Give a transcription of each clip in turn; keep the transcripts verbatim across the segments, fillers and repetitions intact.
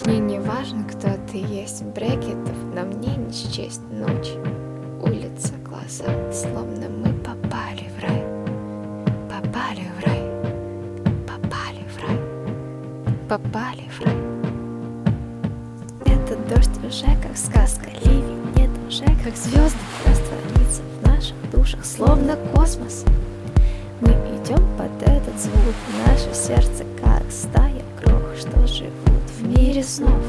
Мне не важно, кто ты есть, брекетов на мне не счесть. Ночь, улица, глаза, словно мы попали в рай. Попали в рай, попали в рай, попали в рай. Этот дождь уже как сказка, ливень нет уже как звезды, растворится в наших душах, словно космос. Мы идем под этот звук, наше сердце как стая крох, что живут в мире снов.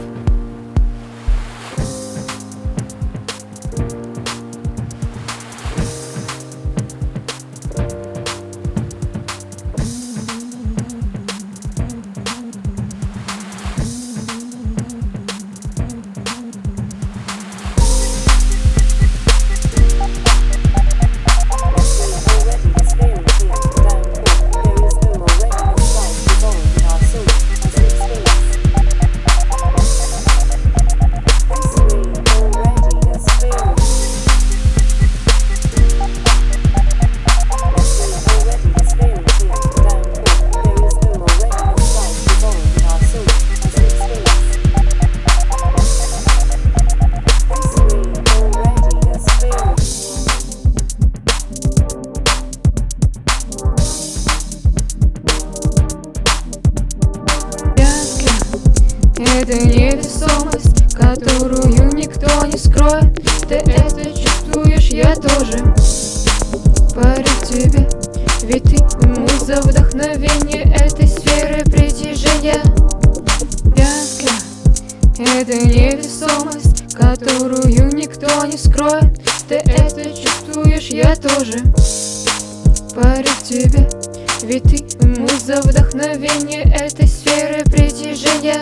Это невесомость, которую никто не скроет. Ты это чувствуешь, я тоже. Парю к тебе, ведь ты муза вдохновения этой сферы притяжения. Вязкая, это невесомость, которую никто не скроет. Ты это чувствуешь, я тоже. Парю к тебе, ведь ты муза вдохновения этой сферы притяжения.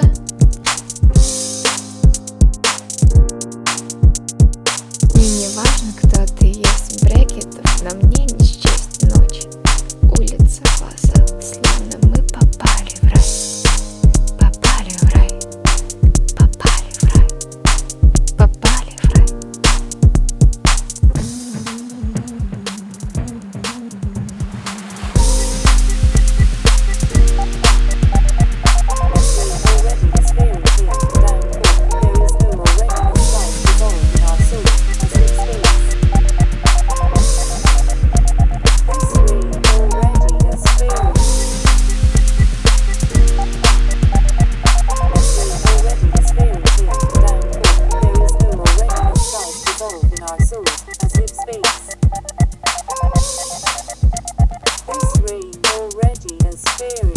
Мне не важно, кто ты есть, брекетов на мне не счесть. Ночь, улица, глаза, словно мы попали в рай. Попали в рай, попали в рай, попали в рай. Already experienced.